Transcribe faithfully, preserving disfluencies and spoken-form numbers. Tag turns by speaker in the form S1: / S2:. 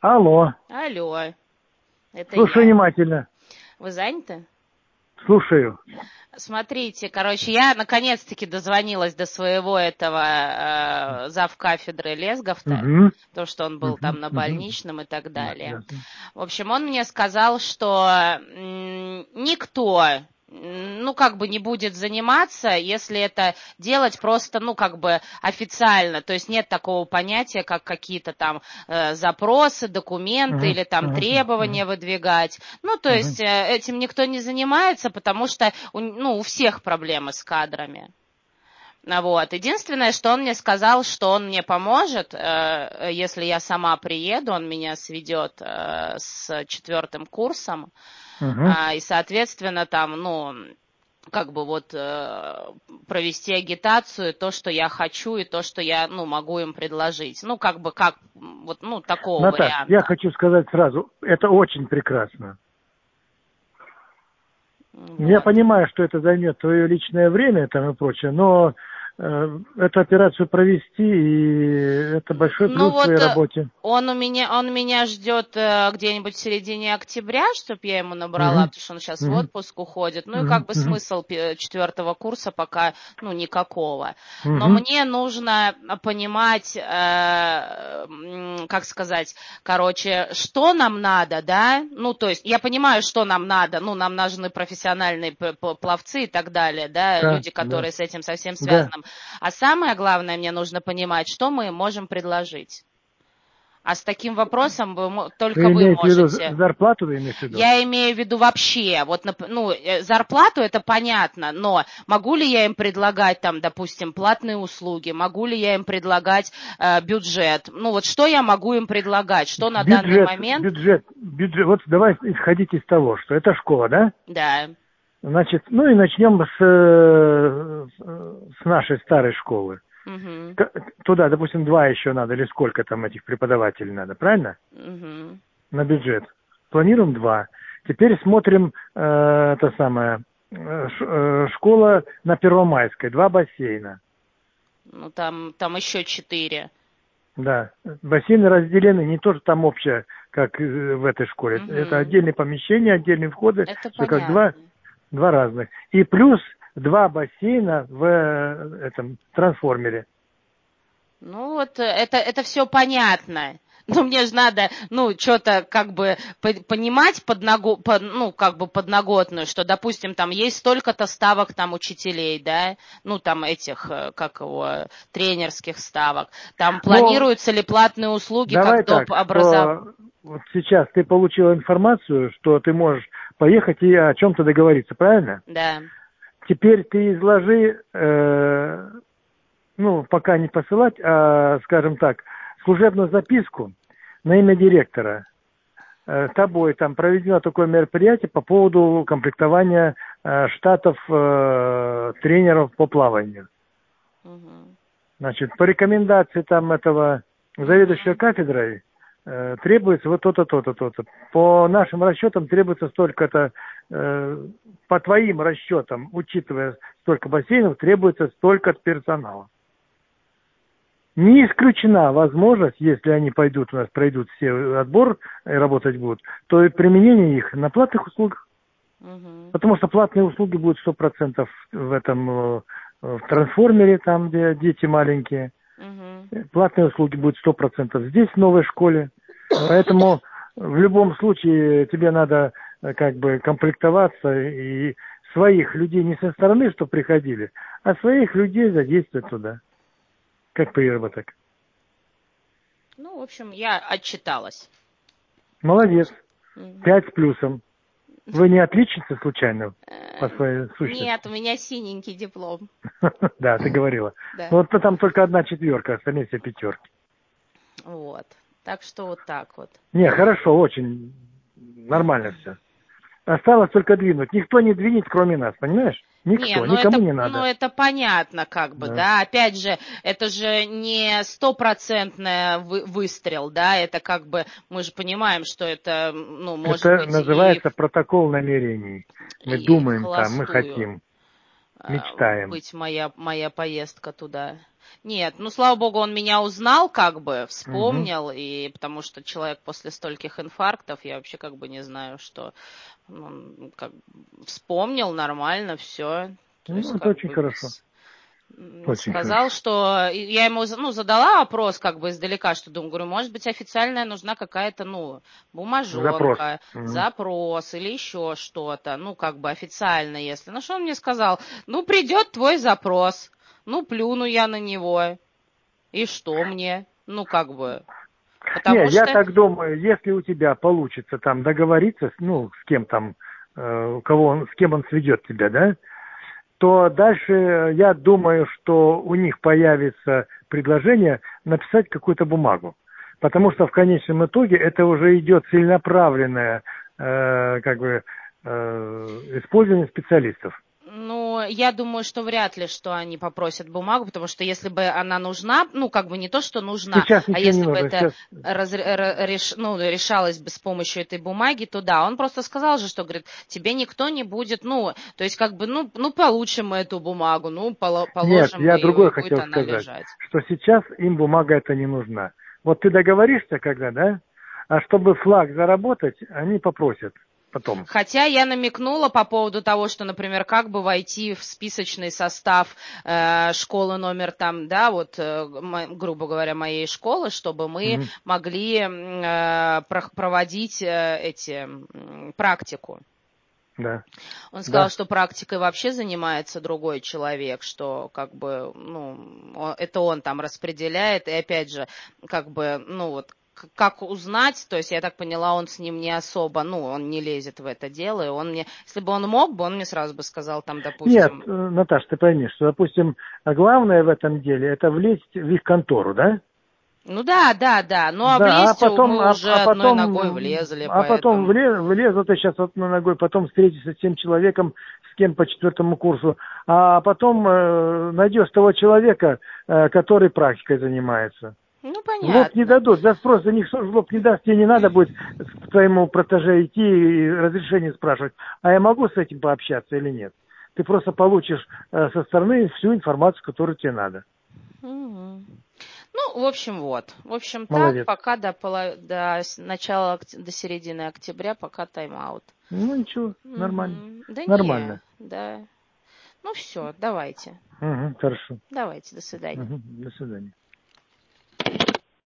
S1: Алло.
S2: Алло. Это
S1: Слушаю
S2: я.
S1: внимательно.
S2: Вы заняты?
S1: Слушаю.
S2: Смотрите, короче, я наконец-таки дозвонилась до своего этого э, завкафедры Лесговта,
S1: Угу.
S2: то, что он был
S1: Угу.
S2: там на
S1: Угу.
S2: больничном и так
S1: Да,
S2: далее.
S1: ясно.
S2: В общем, он мне сказал, что м, никто, ну, как бы не будет заниматься, если это делать просто, ну, как бы официально. То есть нет такого понятия, как какие-то там э, запросы, документы
S1: Угу.
S2: или там
S1: Угу.
S2: требования выдвигать. Ну, то есть э, этим никто не занимается, потому что, у, ну, у всех проблемы с кадрами. Вот. Единственное, что он мне сказал, что он мне поможет, э, если я сама приеду, он меня сведет э, с четвертым курсом,
S1: Угу.
S2: а, и, соответственно, там, ну, как бы вот э, провести агитацию, то, что я хочу, и то, что я, ну, могу им предложить. Ну, как бы, как, вот, ну, такого
S1: Наташ, я
S2: варианта.
S1: хочу сказать сразу, это очень прекрасно. Я
S2: Вот.
S1: понимаю, что это займет твое личное время там и прочее, но э, эту операцию провести, и это большой
S2: Ну
S1: плюс в твоей
S2: вот э,
S1: работе.
S2: он у меня, он меня ждет э, где-нибудь в середине октября, чтобы я ему набрала,
S1: Угу.
S2: потому что он сейчас в
S1: Угу.
S2: отпуск уходит. Ну и
S1: Угу.
S2: как бы
S1: Угу.
S2: смысл пе- четвертого курса пока, ну, никакого. Но
S1: Угу.
S2: мне нужно понимать, э, м, как сказать, короче, что нам надо, да? Ну, то есть я понимаю, что нам надо. Ну, нам нужны профессиональные п- п- пловцы и так далее, да,
S1: Да,
S2: люди,
S1: да,
S2: которые с этим совсем
S1: да.
S2: связаны. А самое главное, мне нужно понимать, что мы можем предложить. А с таким вопросом вы, мо- только
S1: Вы
S2: вы
S1: имеете в виду
S2: можете.
S1: зарплату, вы имеешь в виду?
S2: Я имею в виду вообще, вот, нап- ну, э, зарплату это понятно, но могу ли я им предлагать там, допустим, платные услуги, могу ли я им предлагать э, бюджет, ну вот что я могу им предлагать, что на данный
S1: Бюджет,
S2: момент,
S1: бюджет, бюджет. Вот давай исходить из того, что это школа, да?
S2: да,
S1: Значит, ну и начнем с, э, с нашей старой школы.
S2: угу,
S1: К- Туда, допустим, два еще надо, или сколько там этих преподавателей надо, правильно?
S2: угу.
S1: На бюджет. Планируем два. Теперь смотрим, э, это самое, э, ш- э, школа на Первомайской, два бассейна.
S2: Ну там, там еще четыре,
S1: Да, бассейны разделены, не то, что там общее, как э, в этой школе. Это
S2: угу.
S1: отдельные помещения, отдельные входы,
S2: Это
S1: все как два,
S2: понятно.
S1: два разных. И плюс два бассейна в э, этом трансформере.
S2: Ну вот э, это, это все понятно. Но мне же надо, ну, что-то как бы по- понимать подного, по- ну, как бы подноготную, что, допустим, там есть столько-то ставок там учителей, да, ну, там этих, э, как его, тренерских ставок. Там
S1: Ну,
S2: планируются ли платные услуги
S1: давай
S2: как
S1: так,
S2: доп. Образование?
S1: что вот сейчас ты получил информацию, что ты можешь поехать и о чем-то договориться, правильно?
S2: Да.
S1: Теперь ты изложи, э, ну, пока не посылать, а, скажем так, служебную записку на имя директора. Э, тобой там проведено такое мероприятие по поводу комплектования э, штатов э, тренеров по плаванию.
S2: Угу.
S1: Значит, по рекомендации там этого заведующего
S2: Угу.
S1: кафедрой э, требуется вот то-то, то-то, то-то. По нашим расчетам требуется столько-то, э, по твоим расчетам, учитывая столько бассейнов, требуется столько-то персонала. Не исключена возможность, если они пойдут у нас, пройдут все отбор и работать будут, то и применение их на платных услугах.
S2: Угу.
S1: Потому что платные услуги будут сто процентов в этом э, в трансформере, там, где дети маленькие.
S2: Угу.
S1: Платные услуги будут сто процентов здесь, в новой школе. Поэтому в любом случае тебе надо э, как бы комплектоваться и своих людей не со стороны, что приходили, а своих людей задействовать туда. Как приработок.
S2: Ну, в общем, я отчиталась.
S1: Молодец.
S2: Угу.
S1: Пять с плюсом. Вы не отличница случайно по своей
S2: Нет,
S1: сущности?
S2: у меня синенький диплом.
S1: Да, ты говорила.
S2: Да.
S1: Вот там только одна четверка, остальные все пятерки.
S2: Вот. Так что вот так вот.
S1: Не, хорошо, очень нормально все. Осталось только двинуть. Никто не двинет, кроме нас, понимаешь?
S2: Не,
S1: Никто,
S2: ну
S1: никому
S2: это,
S1: не
S2: ну
S1: надо.
S2: это понятно, как бы,
S1: Да.
S2: да. Опять же, это же не стопроцентный вы, выстрел, да. Это как бы мы же понимаем, что это, ну, может
S1: Это
S2: быть и,
S1: называется протокол намерений. Мы
S2: и в
S1: думаем там, мы
S2: холостую
S1: хотим,
S2: а,
S1: мечтаем.
S2: быть моя моя поездка туда. Нет, ну, слава богу, он меня узнал, как бы,
S1: Угу.
S2: вспомнил, и потому что человек после стольких инфарктов, я вообще как бы не знаю, что он как вспомнил нормально все, то есть
S1: Ну, это
S2: как
S1: очень
S2: бы
S1: хорошо.
S2: без...
S1: Очень
S2: Сказал,
S1: хорошо.
S2: что я ему ну, задала вопрос как бы издалека, что думаю, говорю, может быть, официальная нужна какая-то, ну,
S1: Запрос.
S2: бумажонка,
S1: Угу.
S2: запрос или еще что-то, ну, как бы официально, если. Ну, что он мне сказал? Ну, придет твой запрос, ну, плюну я на него, и что мне? Ну, как бы,
S1: Не,
S2: потому
S1: я
S2: что...
S1: так думаю, если у тебя получится там договориться, с- ну, с кем там, э, у кого он, с кем он сведет тебя, да, то дальше э, я думаю, что у них появится предложение написать какую-то бумагу. Потому что в конечном итоге это уже идет целенаправленное э, как бы, э, использование специалистов.
S2: Ну, я думаю, что вряд ли, что они попросят бумагу, потому что если бы она нужна, ну, как бы не то, что нужна,
S1: Сейчас
S2: а
S1: ничего не
S2: если бы
S1: нужно.
S2: это
S1: Сейчас
S2: раз- р- реш- ну, решалось бы с помощью этой бумаги, то да, он просто сказал же, что, говорит, тебе никто не будет, ну, то есть как бы, ну, ну получим мы эту бумагу, ну, поло-
S1: нет,
S2: положим мы
S1: я
S2: ее, и
S1: другое
S2: будет
S1: хотел
S2: она
S1: сказать,
S2: лежать.
S1: что сейчас им бумага эта не нужна. Вот ты договоришься когда, да? А чтобы флаг заработать, они попросят потом.
S2: Хотя я намекнула по поводу того, что, например, как бы войти в списочный состав э, школы номер там, да, вот, э, мо- грубо говоря, моей школы, чтобы мы
S1: Мгм.
S2: могли э, про- проводить э, эти м, практику.
S1: Да,
S2: Он сказал,
S1: да.
S2: что практикой вообще занимается другой человек, что как бы, ну, о- это он там распределяет, и опять же, как бы, ну вот, к- как узнать, то есть я так поняла, он с ним не особо, ну, он не лезет в это дело, и он мне, если бы он мог бы, он мне сразу бы сказал, там,
S1: Нет,
S2: допустим,
S1: э, Наташ, ты пойми, что, допустим, главное в этом деле это влезть в их контору, да?
S2: ну да, да, да, ну а
S1: Да, а
S2: влезть
S1: потом,
S2: мы
S1: а,
S2: уже
S1: а
S2: одной ногой
S1: потом,
S2: влезли,
S1: а потом
S2: поэтому...
S1: влез, влезла ты сейчас одной ногой, потом встретишься с тем человеком, с кем по четвертому курсу, а потом э, найдешь того человека, э, который практикой занимается.
S2: Ну,
S1: В лоб не
S2: понятно.
S1: дадут, за спрос за них в лоб не даст, тебе не надо будет к твоему протеже идти и разрешение спрашивать, а я могу с этим пообщаться или нет. Ты просто получишь э, со стороны всю информацию, которую тебе надо.
S2: Мгм. Ну, в общем, вот. В общем, так,
S1: Молодец.
S2: пока до, поло- до с- начала, окт- до середины октября, пока тайм-аут.
S1: Ну ничего, нормально.
S2: Мгм. Да не,
S1: Нормально.
S2: да. Ну все, давайте.
S1: Угу, хорошо.
S2: Давайте, до свидания.
S1: Угу, до свидания.